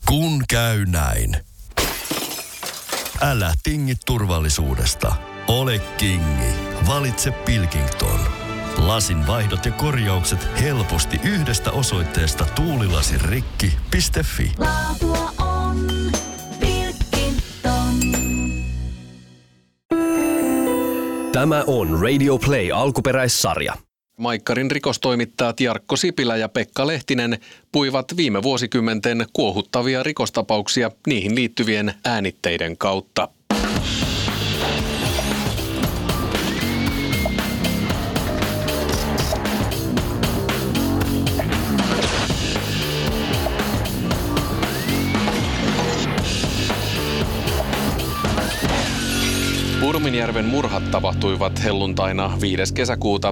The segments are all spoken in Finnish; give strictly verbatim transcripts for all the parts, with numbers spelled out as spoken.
Kun käy näin. Älä tingi turvallisuudesta. Ole kingi. Valitse Pilkington. Lasin vaihdot ja korjaukset helposti yhdestä osoitteesta tuulilasirikki piste fi. Laatua on Pilkington. Tämä on Radio Play alkuperäissarja. Maikkarin rikostoimittajat Jarkko Sipilä ja Pekka Lehtinen puivat viime vuosikymmenten kuohuttavia rikostapauksia niihin liittyvien äänitteiden kautta. Purminjärven murhat tapahtuivat helluntaina viides kesäkuuta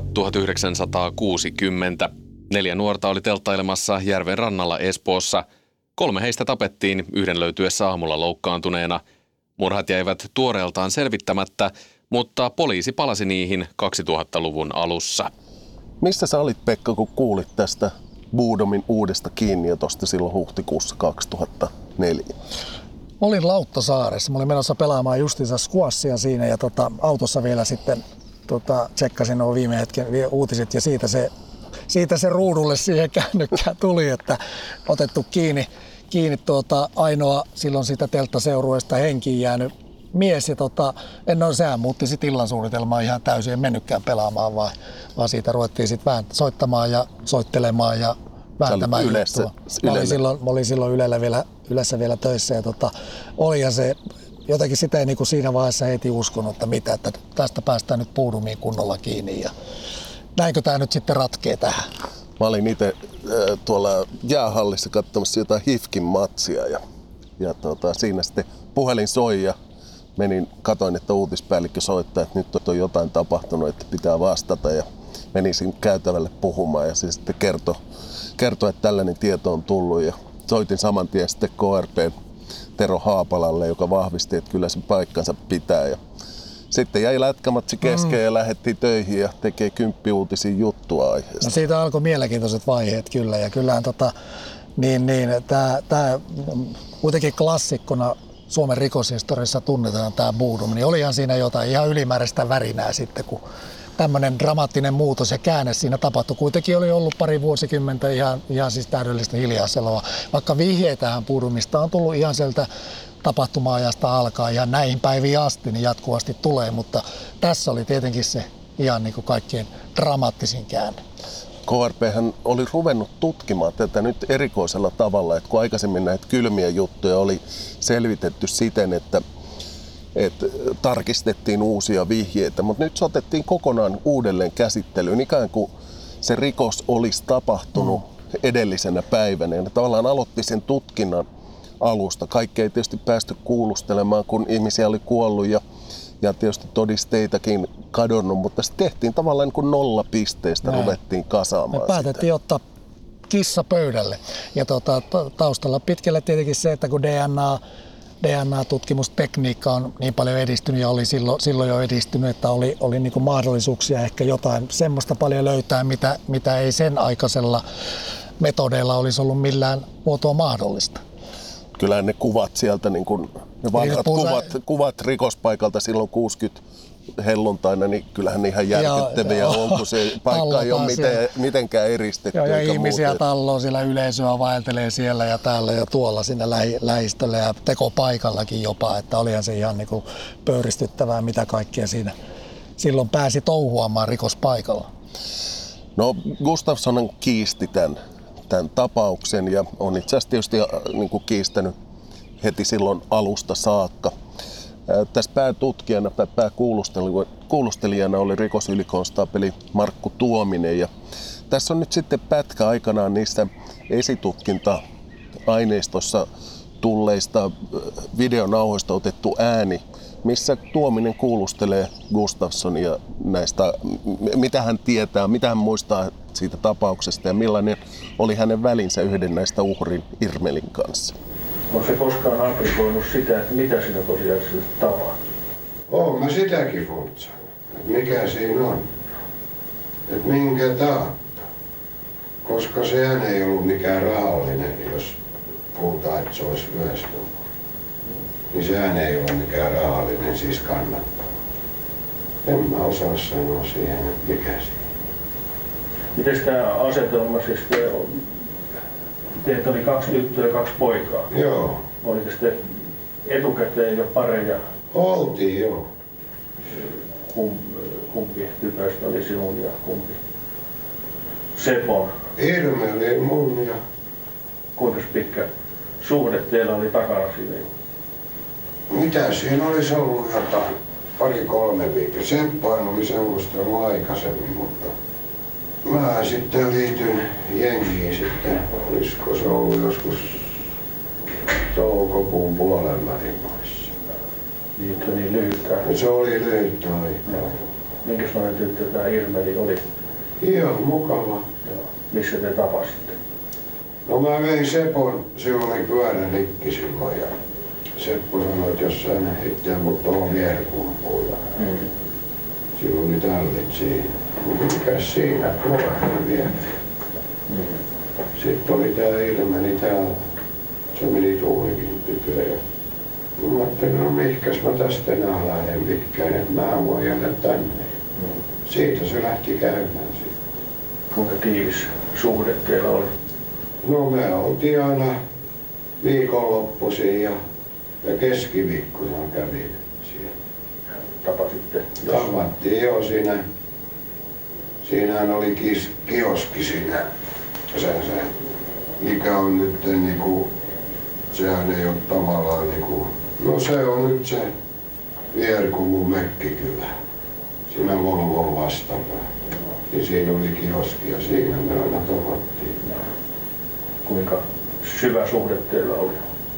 tuhatyhdeksänsataakuusikymmentä. Neljä nuorta oli telttailemassa järven rannalla Espoossa. Kolme heistä tapettiin yhden löytyessä aamulla loukkaantuneena. Murhat jäivät tuoreeltaan selvittämättä, mutta poliisi palasi niihin kaksituhattaluvun alussa. Missä sä olit, Pekka, kun kuulit tästä Bodomin uudesta kiinniotosta silloin huhtikuussa kaksituhattaneljä? Olin Lauttasaaressa. Mä olin menossa pelaamaan justiinsa squashia siinä ja tota, autossa vielä sitten tota, tsekkasin nuo viime hetken uutiset ja siitä se, siitä se ruudulle siihen kännykkään tuli, että otettu kiinni, kiinni tuota, ainoa silloin sitä telttaseurueesta henkiin jäänyt mies. Ja tota, en ole, sehän muutti sit illan suunnitelmaa ihan täysin, en mennytkään pelaamaan, vaan, vaan siitä ruvettiin sitten vähän soittamaan ja soittelemaan ja vääntämään juttua. Mä olin silloin, mä olin silloin Ylellä vielä, Ylessä vielä töissä ja tota, olihan se, jotenkin sitä ei niin kuin siinä vaiheessa heti uskonut, että mitä, että tästä päästään nyt Puudumiin kunnolla kiinni ja näinkö tämä nyt sitten ratkee tähän. Mä olin itse äh, tuolla jäähallissa katsomassa jotain H I F K:n matsia ja, ja tota, siinä sitten puhelin soi ja menin, katoin, että uutispäällikkö soittaa, että nyt on jotain tapahtunut, että pitää vastata ja menin sinne käytävälle puhumaan ja se sitten kertoi, kertoi, että tällainen tieto on tullut ja soitin saman tien sitten K R P:n Tero Haapalalle, joka vahvisti, että kyllä se paikkansa pitää. Ja sitten jäi lätkämatsi kesken mm. ja lähdettiin töihin ja tekee kymppiuutisia juttua aiheesta. No siitä alkoi mielenkiintoiset vaiheet kyllä ja kyllähän tota, niin, niin, tämä kuitenkin klassikkona Suomen rikoshistoriassa tunnetaan tämä Bodom, niin olihan siinä jotain ihan ylimääräistä värinää sitten, kun tämmöinen dramaattinen muutos ja käänne siinä tapahtui. Kuitenkin oli ollut pari vuosikymmentä ihan, ihan siis täydellistä hiljaiseloa. Vaikka vihjeitähän Bodomista on tullut ihan sieltä tapahtuma-ajasta alkaa ja näihin päiviin asti niin jatkuvasti tulee, mutta tässä oli tietenkin se ihan niin kuin kaikkien dramaattisin käänne. K R P:hän oli ruvennut tutkimaan tätä nyt erikoisella tavalla, että kun aikaisemmin näitä kylmiä juttuja oli selvitetty siten, että että tarkistettiin uusia vihjeitä, mutta nyt se otettiin kokonaan uudelleen käsittelyyn, ikään kuin se rikos olisi tapahtunut mm. edellisenä päivänä. Ja ne tavallaan aloitti sen tutkinnan alusta. Kaikki ei tietysti päästy kuulustelemaan, kun ihmisiä oli kuollut ja, ja tietysti todisteitakin kadonnut, mutta se tehtiin tavallaan niin kuin nollapisteestä, Näin. ruvettiin kasaamaan Me päätettiin sitä. Ottaa kissa pöydälle. Ja tuota, taustalla pitkälle tietenkin se, että kun D N A D N A-tutkimustekniikka on niin paljon edistynyt ja oli silloin, silloin jo edistynyt, että oli, oli niin kuin mahdollisuuksia ehkä jotain semmoista paljon löytää, mitä, mitä ei sen aikaisella metodeilla olisi ollut millään muotoa mahdollista. Kyllähän ne kuvat sieltä, niin kuin, ne vanhat kuvat, kuvat rikospaikalta silloin kuusikymmentä helluntaina, niin kyllähän ne ihan järkyttäviä on, kun se paikka ei ole miten, mitenkään eristetty. Joo, ja ihmisiä muuta. Talloo siellä, yleisöä vaeltelee siellä ja täällä ja tuolla sinne lähi, lähistöllä ja tekopaikallakin jopa, että olihan se ihan niin kuin pöyristyttävää, mitä kaikkea siinä silloin pääsi touhuamaan rikospaikalla. No Gustafsson kiisti tämän, tämän tapauksen ja on itse asiassa tietysti niin kuin kiistänyt heti silloin alusta saakka. Tässä päätutkijana, pääkuulustelijana oli rikosylikonstaapeli Markku Tuominen ja tässä on nyt sitten pätkä aikanaan niistä esitutkinta-aineistossa tulleista videonauhoista otettu ääni, missä Tuominen kuulustelee Gustafssonia näistä, mitä hän tietää, mitä hän muistaa siitä tapauksesta ja millainen oli hänen välinsä yhden näistä uhrin Irmelin kanssa. Onko se koskaan aprikoinut sitä, että mitä siinä tosiasiassa tapahtuu? Oon mä sitäkin funtsannut. Mikä siinä on? Et minkä tautta? Koska sehän ei ollut mikään rahallinen, jos puhutaan, että se olisi ryöstö. Niin sehän ei ole mikään rahallinen, siis kannattaa. En mä osaa sanoa siihen, että mikä siinä. Miten tämä asetelma, siis te, teitä oli kaksi tyttöä ja kaksi poikaa. Joo. Oliko sitten etukäteen jo pareja? Oltiin joo. Kumpi tytöistä oli sinun ja kumpi Sepon? Irme oli mun ja... Kuinka pitkä suhde teillä oli takana siinä? Mitä siinä olisi ollut jotain? Pari-kolme viikkoa. Seppohan oli seurustellut aikaisemmin, mutta mä sitten liityin jengiin sitten. Olisiko se ollut joskus toukokuun puolen välin maissa. Niitä niin lyhyttä. Se oli lyhyttä aikaa. Minkälainen tyttö tämä Irmeli oli? Ihan mukava. Joo. Missä te tapasitte? No mä vein Sepon, se oli pyörä rikki silloin ja Seppo sanoi, että jos hän heittää mut tuohon vierkumpuun ja mm. silloin oli tallit siinä. Mikäs siinä? Tuollainen vielä. Mm. Sitten oli tää Irmeli täällä. Se meni Tuulikin tyköön ja mä ajattelin, no mihkäs mä tästä enää lähden mikään, että mä voin jäädä tänne. Mm. Siitä se lähti käymään siitä. Kuinka tiivis suhde teillä oli? No me oltiin aina viikonloppuisin ja, ja keskiviikkona kävin siellä. Tapasitte? Tavattiin jo siinä. Siinähän oli kis, kioski siinä. Se, se, mikä on nyt niinku, sehän ei ole tavallaan niinku, no se on nyt se Vierkumun Mekkikylä. Siinä Volvon vastapää. Niin siinä oli kioski ja siinä me aina tavattiin. Kuinka syvä suhde teillä oli?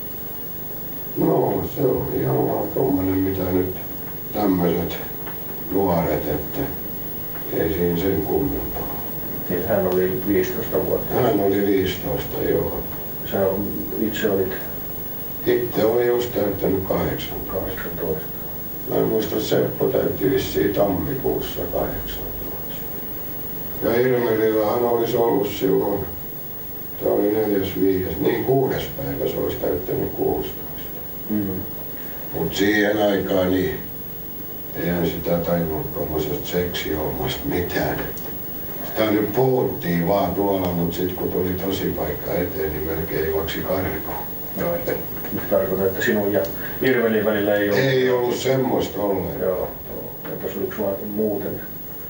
No se oli ihan vaan tommonen mitä nyt tämmöiset nuoret, että ei siinä sen kummempaa. Niin hän oli viisitoista vuotta? Hän oli viisitoista, joo. Sä itse olit? Itse oli just täyttänyt kahdeksan. kahdeksantoista. Mä en muista, Seppo täytti vissiin tammikuussa kahdeksantoista. Ja Irmelillähän olisi ollut silloin, tämä oli neljäs viides, niin kuudes päivä se olisi täyttänyt kuusitoista. Mm. Mut siihen aikaan niin eihän sitä tajunnut tuommoisesta seksihommasta mitään. Sitä nyt puhuttiin vaan tuolla, mut sit kun tuli tosipaikka eteen, niin melkein juoksi karkuun. No, tarkoitan, että sinun ja Irmelin välillä ei ollut... Ei ollut semmoista ollenkaan. Joo. Entäs oliko sulla muuten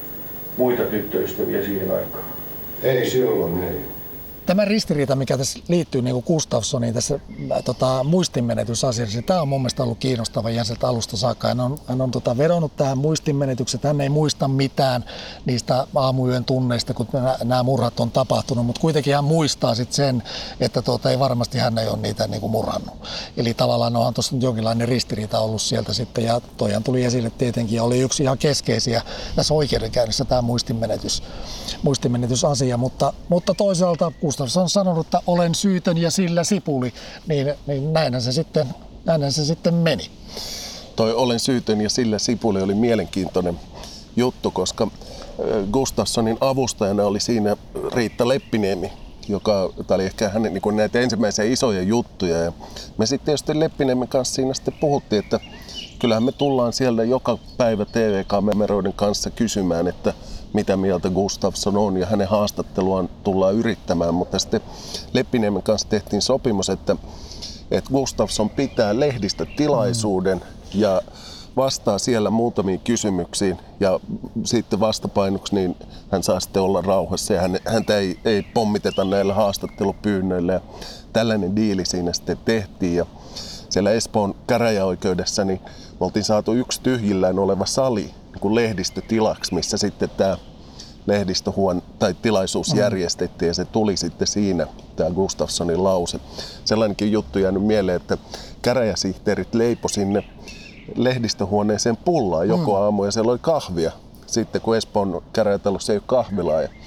muita tyttöystäviä siihen aikaan? Ei silloin, ei. Tämä ristiriita, mikä tässä liittyy niin kuin Gustafssoniin tässä tota, muistinmenetysasiassa, tämä on mun mielestä ollut kiinnostava ihan sieltä alusta saakka. Hän on, hän on tota, vedonnut tähän muistinmenetykseen, hän ei muista mitään niistä aamuyön tunneista, kun nämä murhat on tapahtunut, mutta kuitenkin hän muistaa sit sen, että tuota, ei varmasti hän ei ole niitä niin kuin murhannut. Eli tavallaan onhan tuossa nyt jonkinlainen ristiriita ollut sieltä sitten, ja toihan tuli esille tietenkin, ja oli yksi ihan keskeisiä tässä oikeudenkäynnissä tämä muistinmenetys, muistinmenetysasia, mutta, mutta toisaalta Gustafsson on sanonut, että olen syytön ja sillä sipuli, niin, niin näinhän, se sitten, näinhän se sitten meni. Toi olen syytön ja sillä sipuli oli mielenkiintoinen juttu, koska Gustafssonin avustajana oli siinä Riitta Leppiniemi, joka oli ehkä hänen niin näitä ensimmäisiä isoja juttuja. Ja me sitten tietysti Leppiniemen kanssa siinä sitten puhuttiin, että kyllähän me tullaan siellä joka päivä T V-kameroiden kanssa kysymään, että mitä mieltä Gustafsson on, ja hänen haastatteluaan tullaan yrittämään, mutta sitten Leppiniemen kanssa tehtiin sopimus, että, että Gustafsson pitää lehdistötilaisuuden ja vastaa siellä muutamiin kysymyksiin, ja sitten vastapainoksi niin hän saa sitten olla rauhassa ja häntä ei, ei pommiteta näillä haastattelupyynnöillä, ja tällainen diili siinä sitten tehtiin. Ja siellä Espoon käräjäoikeudessa niin me oltiin saatu yksi tyhjillään oleva sali niin lehdistötilaksi, missä sitten tämä lehdistöhuone tai tilaisuus järjestettiin, ja se tuli sitten siinä, tämä Gustafssonin lause. Sellainenkin juttu jäänyt mieleen, että käräjäsihteerit leipoi sinne lehdistöhuoneeseen pullaa joko aamu, ja siellä oli kahvia. Sitten kun Espoon käräjätalossa ei ole kahvilaa, ja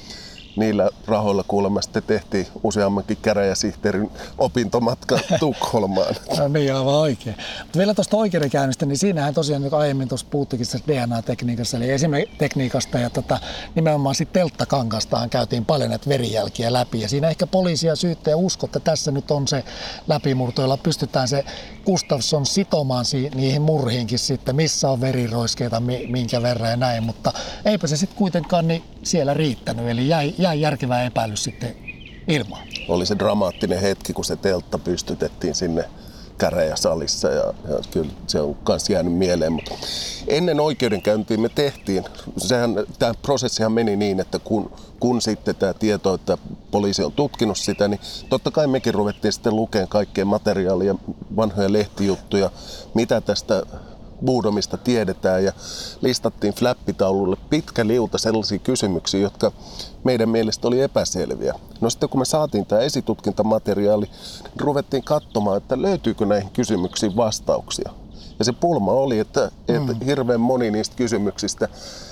niillä rahoilla kuulemma sitten tehtiin useammankin käräjäsihteerin opintomatka Tukholmaan. No niin, aivan oikein. Mutta vielä tuosta oikeudenkäynnistä, niin siinähän tosiaan niin aiemmin tuossa puhuttikin D N A-tekniikassa, eli esimerkkitekniikasta ja tota, nimenomaan sitten telttakangastaan käytiin paljon näitä verijälkiä läpi. Ja siinä ehkä poliisi ja syyttäjä usko, että tässä nyt on se läpimurto, jolla pystytään se Gustafsson sitomaan si- niihin murhiinkin sitten, missä on veriroiskeita, mi- minkä verran ja näin. Mutta eipä se sitten kuitenkaan niin siellä riittänyt, eli jäi, jäi järkevä epäilys sitten ilmaan. Oli se dramaattinen hetki, kun se teltta pystytettiin sinne käräjäsalissa ja, ja kyllä se on myös jäänyt mieleen. Mutta ennen oikeudenkäyntiä me tehtiin, sehän, tämä prosessihan meni niin, että kun, kun sitten tämä tieto, että poliisi on tutkinut sitä, niin totta kai mekin ruvettiin sitten lukemaan kaikkea materiaalia, vanhoja lehtijuttuja, mitä tästä Bodommista tiedetään ja listattiin flappitaululle pitkä liuta sellaisia kysymyksiä, jotka meidän mielestä oli epäselviä. No sitten kun me saatiin tämä esitutkintamateriaali, niin ruvettiin katsomaan, että löytyykö näihin kysymyksiin vastauksia. Ja se pulma oli, että, mm. että hirveän moni niistä kysymyksistä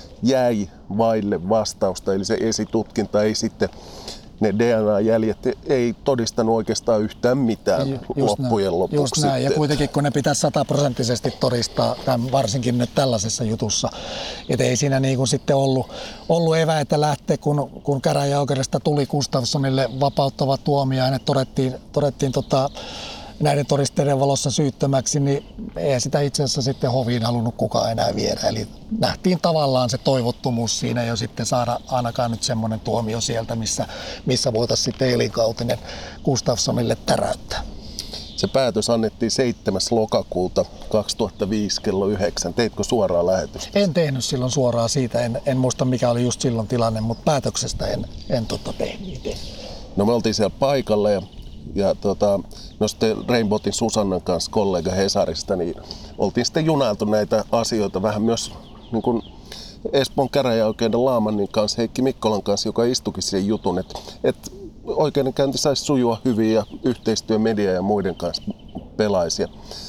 jäi vaille vastausta, eli se esitutkinta ei sitten, ne D N A-jäljet ei todistanut oikeastaan yhtään mitään just loppujen näin, lopuksi. Just näin, ja kuitenkin kun ne pitäisi sataprosenttisesti todistaa, varsinkin nyt tällaisessa jutussa, että ei siinä niin kuin sitten ollut, ollut eväitä lähteä, kun, kun käräjäoikeudesta tuli Gustafssonille vapauttava tuomio, ja ne todettiin, todettiin tota, näiden todisteiden valossa syyttömäksi, niin ei sitä itse asiassa sitten hoviin halunnut kukaan enää viedä. Eli nähtiin tavallaan se toivottomuus siinä jo sitten saada ainakaan nyt semmoinen tuomio sieltä, missä, missä voitaisiin sitten elinkautinen Gustafssonille täräyttää. Se päätös annettiin seitsemäs lokakuuta kaksituhattaviisi kello yhdeksän. Teitkö suoraa lähetystä? En tehnyt silloin suoraan siitä, en, en muista mikä oli just silloin tilanne, mutta päätöksestä en, en tota tehnyt. No me oltiin siellä paikalla ja Ja tota, no sitten Rainbowtin Susannan kanssa, kollega Hesarista, niin oltiin sitten junailtu näitä asioita vähän myös niin kuin Espoon käräjäoikeuden Laamannin kanssa, Heikki Mikkolan kanssa, joka istuikin siihen jutun, että, että oikeudenkäynti saisi sujua hyvin ja yhteistyö media ja muiden kanssa pelaisi.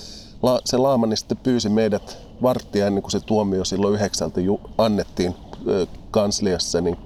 La, se Laamanni sitten pyysi meidät varttia ennen kuin se tuomio silloin yhdeksältä ju, annettiin ö, kansliassa, niin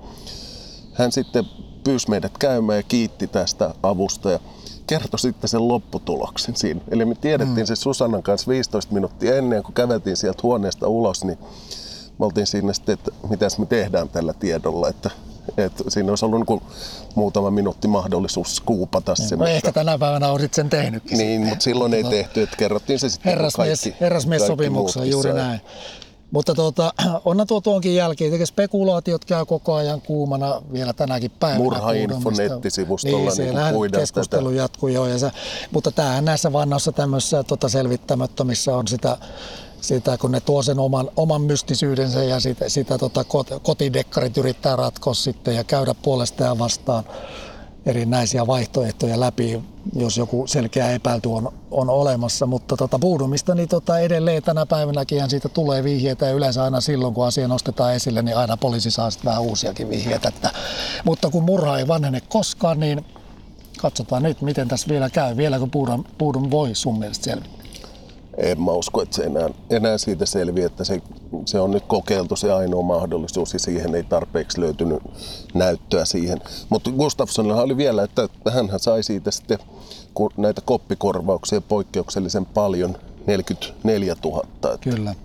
hän sitten pyysi meidät käymään ja kiitti tästä avusta ja kertoi sitten sen lopputuloksen siinä. Eli me tiedettiin mm. se Susannan kanssa viisitoista minuuttia ennen, kun käveltiin sieltä huoneesta ulos, niin me oltiin siinä sitten, että mitäs me tehdään tällä tiedolla. Että, että siinä olisi ollut niin muutama minuutti mahdollisuus skuupata se. No ehkä tänä päivänä olisit sen tehnytkin. Niin, sitten. mutta silloin ei tehty, että kerrottiin se sitten herrasmies, kaikki. Herrasmies-sopimuksella, juuri näin. Mutta tuota, onhan tuo tuonkin jälkeen, että spekulaatiot käy koko ajan kuumana vielä tänäkin päivänä. Murha-info nettisivustolla niin, niin puidaan keskustelu tätä. jatkuu jo. Ja se, mutta tämähän näissä vannoissa tämmöisissä tota, selvittämättömissä on sitä, sitä, kun ne tuo sen oman, oman mystisyydensä ja sitä, sitä tota, kotidekkarit yrittää ratkoa sitten ja käydä puolesta ja vastaan erinäisiä vaihtoehtoja läpi, jos joku selkeä epäilty on, on olemassa. Mutta tota, Bodommista niin tota, edelleen tänä päivänäkin siitä tulee vihjeitä ja yleensä aina silloin, kun asia nostetaan esille, niin aina poliisi saa sitten vähän uusiakin vihjeitä. Että, mutta kun murha ei vanhene koskaan, niin katsotaan nyt, miten tässä vielä käy. Vieläkö Bodom voi sun mielestä selvittää? En mä usko, että se enää, enää siitä selviää, että se, se on nyt kokeiltu se ainoa mahdollisuus ja siihen ei tarpeeksi löytynyt näyttöä siihen. Mutta Gustafssonilla oli vielä, että hänhän sai siitä sitten näitä koppikorvauksia poikkeuksellisen paljon, neljäkymmentäneljätuhatta. Kyllä.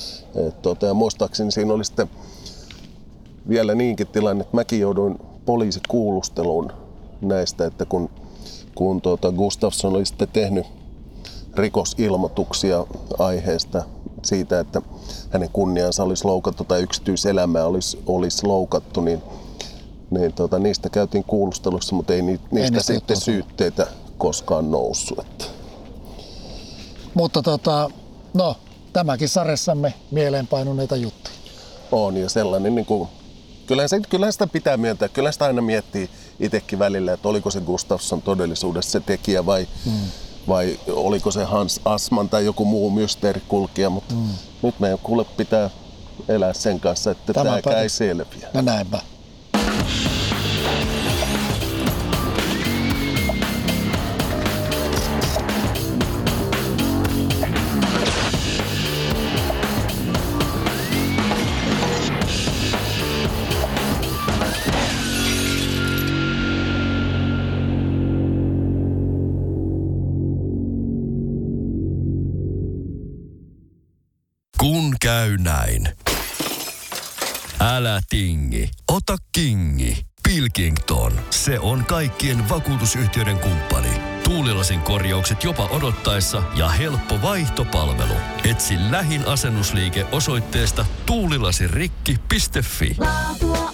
Et, tota, ja muistaakseni siinä oli sitten vielä niinkin tilanne, että mäkin jouduin poliisikuulusteluun näistä, että kun, kun tuota Gustafsson oli sitten tehnyt rikosilmoituksia aiheesta siitä, että hänen kunniansa olisi loukattu tai yksityiselämää olisi, olisi loukattu, niin, niin tota, niistä käytiin kuulustelussa, mutta ei niistä ei niistä sitten syytteitä koskaan noussut. Että. Mutta tota, no, tämäkin sarjassamme mieleenpainuneita juttuja. On ja sellainen, niin kuin, kyllähän, se, kyllähän sitä pitää myöntää, kyllähän sitä aina miettii itsekin välillä, että oliko se Gustafsson todellisuudessa se tekijä vai mm. vai oliko se Hans Assmann tai joku muu mysteerikulkija, mutta mm. nyt meidän kuule pitää elää sen kanssa, että tämä ei selviä. No näinpä. käy näin. Älä tingi, ota kingi. Pilkington, se on kaikkien vakuutusyhtiöiden kumppani. Tuulilasin korjaukset jopa odottaessa ja helppo vaihtopalvelu. Etsi lähin asennusliike osoitteesta tuulilasirikki piste fi. Laatua